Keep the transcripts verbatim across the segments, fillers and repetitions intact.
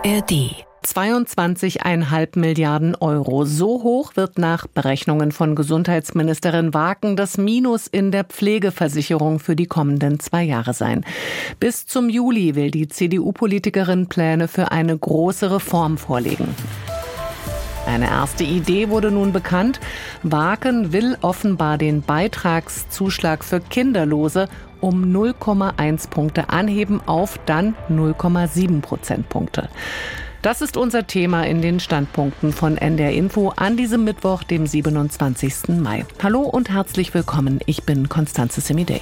A R D. zweiundzwanzig Komma fünf Milliarden Euro. So hoch wird nach Berechnungen von Gesundheitsministerin Waken das Minus in der Pflegeversicherung für die kommenden zwei Jahre sein. Bis zum Juli will die C D U-Politikerin Pläne für eine große Reform vorlegen. Eine erste Idee wurde nun bekannt. Waken will offenbar den Beitragszuschlag für Kinderlose um null Komma eins Punkte anheben auf dann null Komma sieben Prozentpunkte. Das ist unser Thema in den Standpunkten von N D R Info an diesem Mittwoch, dem siebenundzwanzigsten Mai. Hallo und herzlich willkommen. Ich bin Constanze Semidey.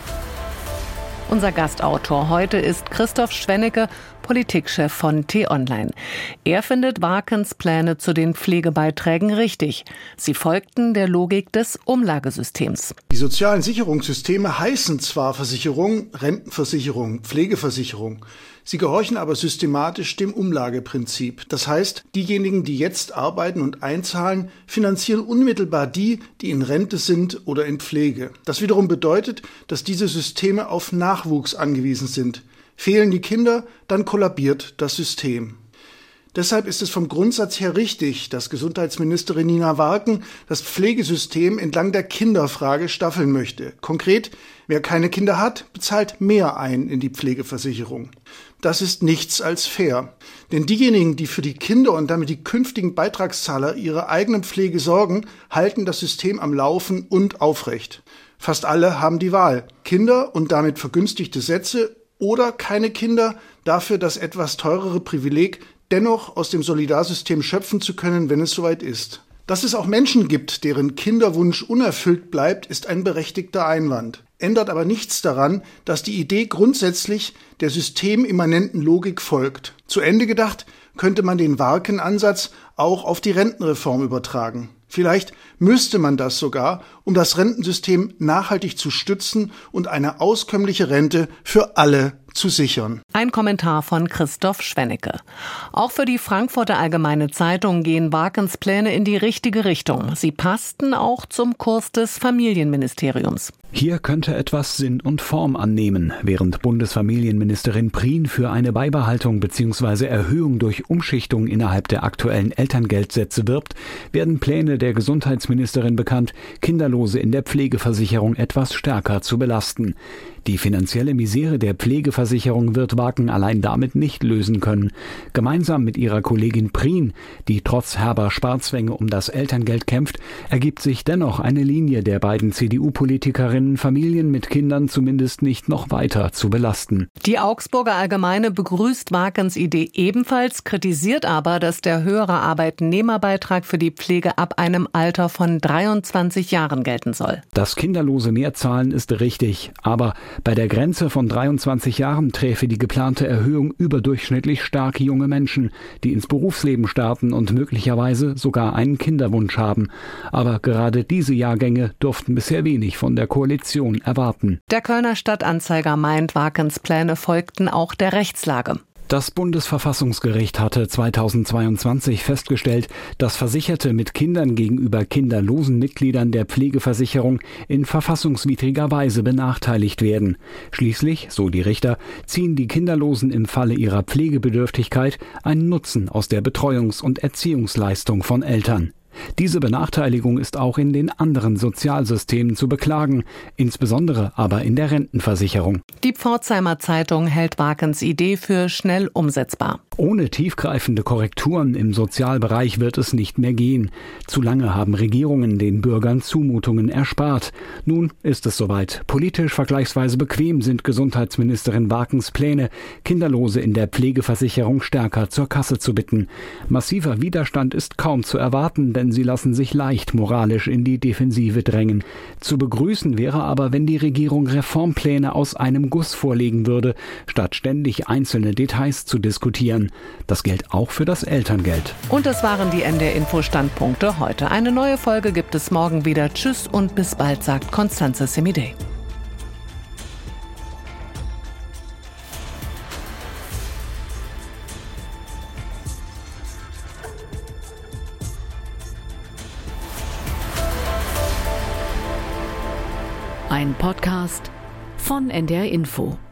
Unser Gastautor heute ist Christoph Schwennecke, Politikchef von T-Online. Er findet Wakens Pläne zu den Pflegebeiträgen richtig. Sie folgten der Logik des Umlagesystems. Die sozialen Sicherungssysteme heißen zwar Versicherung, Rentenversicherung, Pflegeversicherung. Sie gehorchen aber systematisch dem Umlageprinzip. Das heißt, diejenigen, die jetzt arbeiten und einzahlen, finanzieren unmittelbar die, die in Rente sind oder in Pflege. Das wiederum bedeutet, dass diese Systeme auf Nachwuchs angewiesen sind. Fehlen die Kinder, dann kollabiert das System. Deshalb ist es vom Grundsatz her richtig, dass Gesundheitsministerin Nina Waken das Pflegesystem entlang der Kinderfrage staffeln möchte. Konkret, wer keine Kinder hat, bezahlt mehr ein in die Pflegeversicherung. Das ist nichts als fair. Denn diejenigen, die für die Kinder und damit die künftigen Beitragszahler ihrer eigenen Pflege sorgen, halten das System am Laufen und aufrecht. Fast alle haben die Wahl: Kinder und damit vergünstigte Sätze oder keine Kinder, dafür das etwas teurere Privileg, dennoch aus dem Solidarsystem schöpfen zu können, wenn es soweit ist. Dass es auch Menschen gibt, deren Kinderwunsch unerfüllt bleibt, ist ein berechtigter Einwand. Ändert aber nichts daran, dass die Idee grundsätzlich der systemimmanenten Logik folgt. Zu Ende gedacht könnte man den Waken-Ansatz auch auf die Rentenreform übertragen. Vielleicht müsste man das sogar, um das Rentensystem nachhaltig zu stützen und eine auskömmliche Rente für alle zu sichern. Ein Kommentar von Christoph Schwennecke. Auch für die Frankfurter Allgemeine Zeitung gehen Wakens Pläne in die richtige Richtung. Sie passten auch zum Kurs des Familienministeriums. Hier könnte etwas Sinn und Form annehmen. Während Bundesfamilienministerin Prien für eine Beibehaltung bzw. Erhöhung durch Umschichtung innerhalb der aktuellen Elterngeldsätze wirbt, werden Pläne der Gesundheitsministerin bekannt, Kinderlose in der Pflegeversicherung etwas stärker zu belasten. Die finanzielle Misere der Pflegeversicherung wird Waken allein damit nicht lösen können. Gemeinsam mit ihrer Kollegin Prien, die trotz herber Sparzwänge um das Elterngeld kämpft, ergibt sich dennoch eine Linie der beiden C D U-Politikerinnen, Familien mit Kindern zumindest nicht noch weiter zu belasten. Die Augsburger Allgemeine begrüßt Wakens Idee ebenfalls, kritisiert aber, dass der höhere Arbeitnehmerbeitrag für die Pflege ab einem Alter von dreiundzwanzig Jahren gelten soll. Dass Kinderlose mehr zahlen, ist richtig, aber bei der Grenze von dreiundzwanzig Jahren träfe die geplante Erhöhung überdurchschnittlich stark junge Menschen, die ins Berufsleben starten und möglicherweise sogar einen Kinderwunsch haben. Aber gerade diese Jahrgänge durften bisher wenig von der Koalition erwarten. Der Kölner Stadtanzeiger meint, Wakens Pläne folgten auch der Rechtslage. Das Bundesverfassungsgericht hatte zweitausendzweiundzwanzig festgestellt, dass Versicherte mit Kindern gegenüber kinderlosen Mitgliedern der Pflegeversicherung in verfassungswidriger Weise benachteiligt werden. Schließlich, so die Richter, ziehen die Kinderlosen im Falle ihrer Pflegebedürftigkeit einen Nutzen aus der Betreuungs- und Erziehungsleistung von Eltern. Diese Benachteiligung ist auch in den anderen Sozialsystemen zu beklagen, insbesondere aber in der Rentenversicherung. Die Pforzheimer Zeitung hält Wakens Idee für schnell umsetzbar. Ohne tiefgreifende Korrekturen im Sozialbereich wird es nicht mehr gehen. Zu lange haben Regierungen den Bürgern Zumutungen erspart. Nun ist es soweit. Politisch vergleichsweise bequem sind Gesundheitsministerin Wakens Pläne, Kinderlose in der Pflegeversicherung stärker zur Kasse zu bitten. Massiver Widerstand ist kaum zu erwarten, denn sie lassen sich leicht moralisch in die Defensive drängen. Zu begrüßen wäre aber, wenn die Regierung Reformpläne aus einem Guss vorlegen würde, statt ständig einzelne Details zu diskutieren. Das gilt auch für das Elterngeld. Und das waren die N D R Info Standpunkte heute. Eine neue Folge gibt es morgen wieder. Tschüss und bis bald, sagt Constanze Semidey. Ein Podcast von N D R Info.